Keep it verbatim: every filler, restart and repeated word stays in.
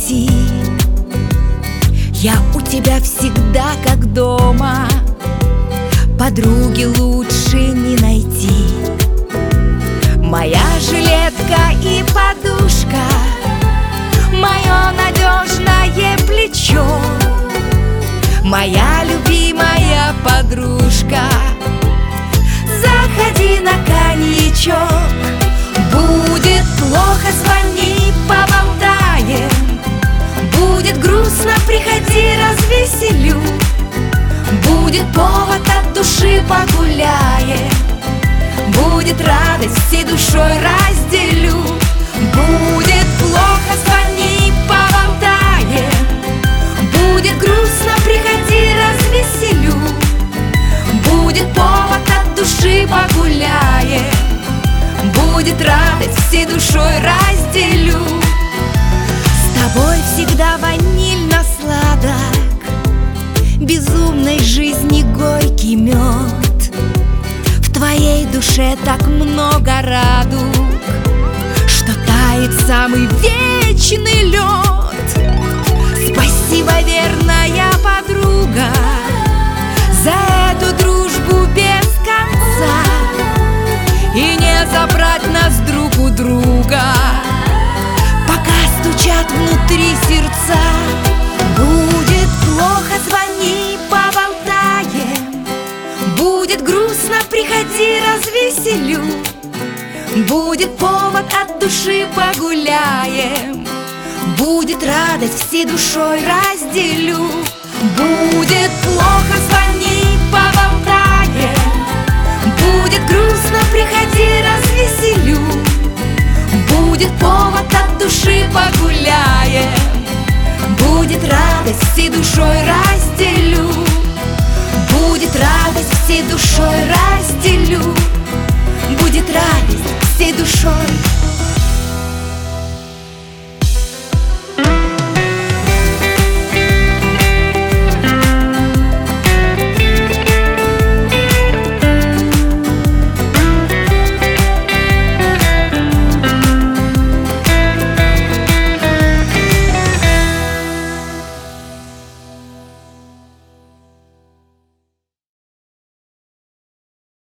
найти. Я у тебя всегда как дома, подруги лучше не найти. Моя жилетка и подушка, мое надежное плечо, моя любимая подружка. Заходи на коньячок. Будет плохо, звони, поболтаем. Будет грустно, приходи, развеселю. Будет повод, от души погуляем. Будет радость, всей душой разделю. Будет плохо, звони, поболтаем. Будет грустно, приходи, развеселю. Будет повод, от души погуляем. Будет радость, всей душой разделю. С тобой всегда ванильно-сладок, безумной жизни горький мед. В твоей душе так много радуг, что тает самый вечный лед. Спасибо, верная подруга, за эту дружбу без конца. И не забрать нас друг у друга, пока стучат внутри сердца. Будет плохо, звони, поболтаем. Будет грустно, приходи, развеселю. Будет повод, от души погуляем. Будет радость, всей душой разделю. Будет плохо, звони, поболтаем. Будет грустно, приходи, развеселю. Будет повод, от души погуляем. Будет радость, всей душой разделю.